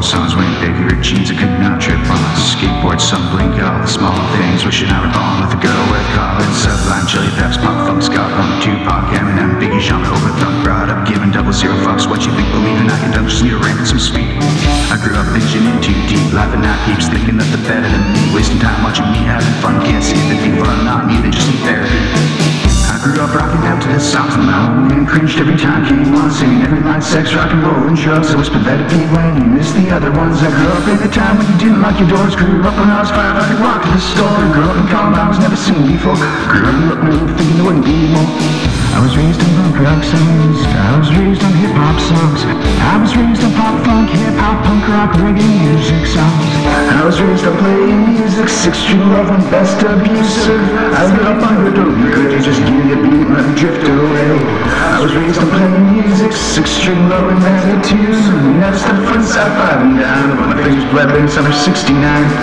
songs wearing big ripped jeans I could not trip on. Skateboard, some blink, all the small things. Wishing I were born with a girl worth calling. Sublime, Chili Peps, Pop Funk, Scott Punk, Tupac, Eminem, Biggie, Sean, Overthunk. Brought up giving 00 fucks. What you think, believing I can dump, just need a ransom sweet. I grew up binging in too deep, laughing at peeps, thinking that they're better than me. Wasting time watching me having fun, can't see the people are not me, they just need therapy. I grew up rocking out to the songs from my own and cringed every time came on, singing every line, sex, rock and roll and drugs. It was pathetic when you missed the other ones. I grew up at the time when you didn't lock your doors. Grew up when I was 5, I could walk to the store. Grew up in Columbine, I was never seen before. Grew up new, thinking there wouldn't be more. I was raised on punk rock songs, I was raised on hip hop songs, I was raised on pop funk, hip hop, punk rock, reggae music songs. I was raised on playing music, 6 true love and best abusive. I grew up on good old good, you just give me a beat and let me drift away. I was raised on playing music, 6-string low and attitude. Never stepped foot inside 5 and down, but my fingers bled in summer '69.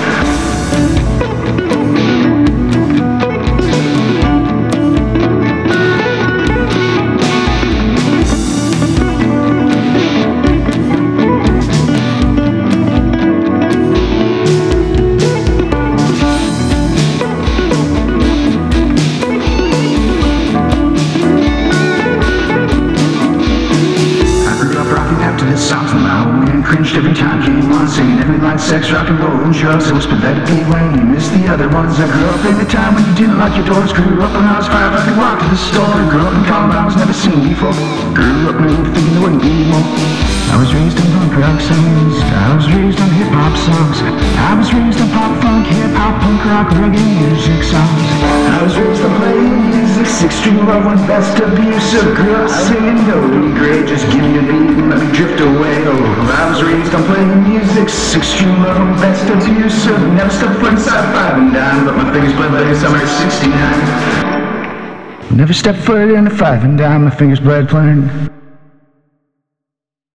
Songs from my own and cringed every time came on, singing every line, sex, rock and roll and drugs. It was pathetic when you missed the other ones. I grew up at the time when you didn't lock your doors. Grew up when I was 5, I could walk to the store. Grew up in Columbine, I was never seen before. Grew up new, thinking there wouldn't be more. I was raised on punk rock songs, I was raised on hip hop songs, I was raised on pop funk, hip hop, punk rock, reggae music songs. I was raised on playing music, 6-string love and best abusive. Grew up singing doing great, just give me a beat and let me drift away. Oh, I was raised on playing music, 6-string love and best abusive. Never stepped foot inside 5 and dime, but my fingers bled in summer '69. Never stepped foot in a 5 and dime, my fingers bled playing.